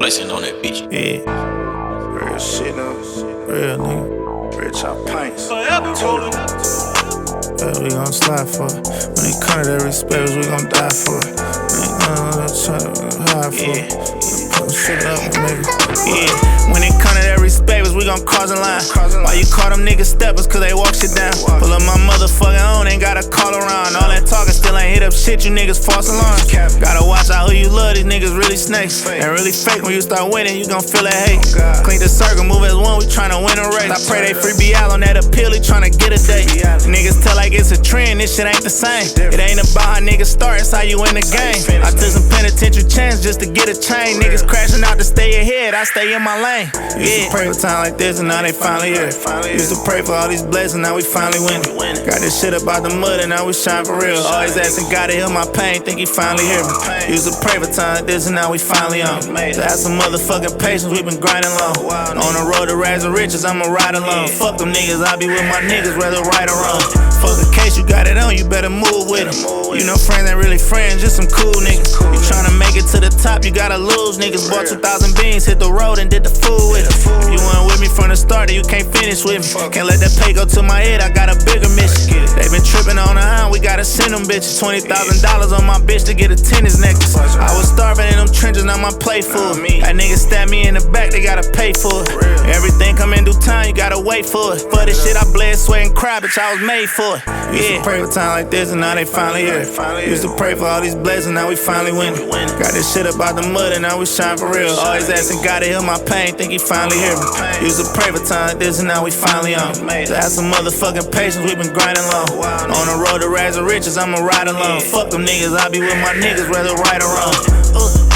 Tyson on that bitch. Yeah. Real shit, though. Real nigga. Real chop pints. Forever rolling. Yeah, we gon' slide for it. When it come to that respect, we gon' die for it. Ain't none of that trying to hide for it. Put shit up, nigga. Yeah, when it come to that respect, we gon' cross the line. Why you call them niggas steppers? Cause they walk shit down. Pull up my motherfucking own, ain't gotta call around. All that talking still ain't hit up shit, you niggas false alarms. Gotta watch out who you love, these niggas really snakes. And really fake, when you start winning, you gon' feel that hate. Clean the circle, move as one, we tryna win a race. I pray they free Bial on that appeal, he tryna get a date. Niggas tell like it's a trend, this shit ain't the same. It ain't about how niggas start, it's how you win the game. I took some penitentiary chance just to get a chain. Niggas crashing out to stay ahead, I stay in my lane. Used to pray for time like this and now they finally here. Used to pray for all these blessings, now we finally winning. Got this shit up out the mud and now we shine for real. Always asking God to heal my pain, think he finally hear me. Used to pray for time like this and now we finally on. So have some motherfucking patience, we been grinding long. On the road to rags and riches, I'ma ride alone. Fuck them niggas, I be with my niggas, whether right or wrong. Fuck a case, you got it on, you better move with them. You know friends ain't really friends, just some cool niggas. You tryna make it to the top, you gotta lose. Niggas bought 2,000 beans, hit the road and did the fool with it. If you weren't with me from the start, then you can't finish with me. Can't let that pay go to my head, I got a bigger mission. They been tripping on the hound, we gotta send them bitches. $20,000 on my bitch to get a tennis necklace. I was starving in them trenches, now my plate full. That nigga stabbed me in the back, they gotta pay for it. Everything come in due time, you gotta wait for it. For this shit I bled, sweat and cry, bitch, I was made for it. Used to pray for time like this and now they finally here. Used to pray for all these blessings, now we finally winning. Got this shit up out the mud and now we shine for real. Always asking God to heal my pain, think he finally hear me. Used to pray for time like this and now we finally on. So have some motherfucking patience, we been grinding long. On the road to rags and riches, I'ma ride alone. Fuck them niggas, I be with my niggas, whether right or wrong.